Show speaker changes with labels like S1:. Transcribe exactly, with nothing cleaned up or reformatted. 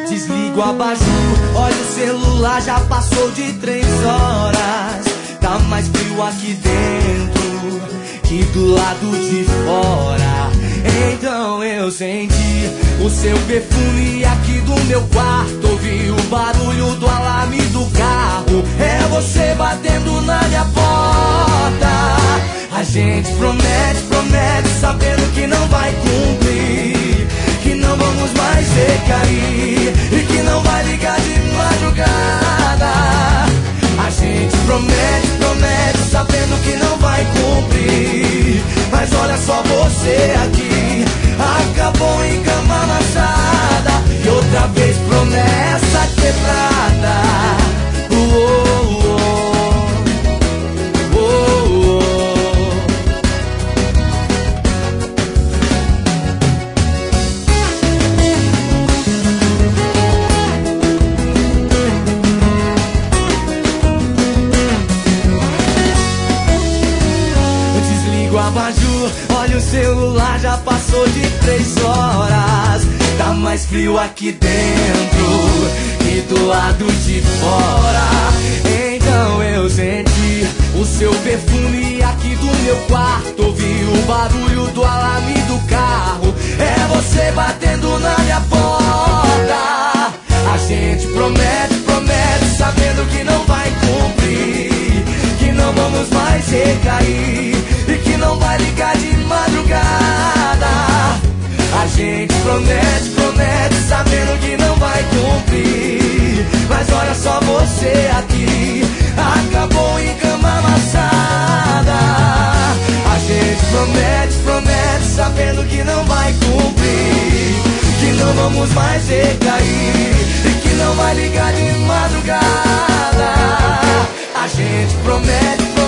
S1: Desligo o abajur, olha o celular, já passou de três horas. Tá mais frio aqui dentro que do lado de fora. Então eu senti o seu perfume aqui do meu quarto. Ouvi o barulho do alarme do carro. É você batendo na minha porta. A gente promete, promete, sabendo que não vai cumprir, que não vamos mais recair e que não vai ligar de madrugada. A gente promete, promete, sabendo que não vai cumprir. Mas olha só você aqui, acabou em cama amassada. E outra vez promessa quebrada. Uou, uou, uou, uou. Abajur, olha o celular, já passou de três horas. Tá mais frio aqui dentro que do lado de fora. Então eu senti o seu perfume aqui do meu quarto. Ouvi o barulho do alarme do carro. É você batendo na minha porta. A gente promete, promete, sabendo que não vai cumprir, que não vamos mais recair e que não vai ligar de madrugada. A gente promete, promete, sabendo que não vai cumprir. Mas olha só você aqui, acabou em cama amassada. A gente promete, promete, sabendo que não vai cumprir, que não vamos mais recair e que não vai ligar de madrugada. A gente promete,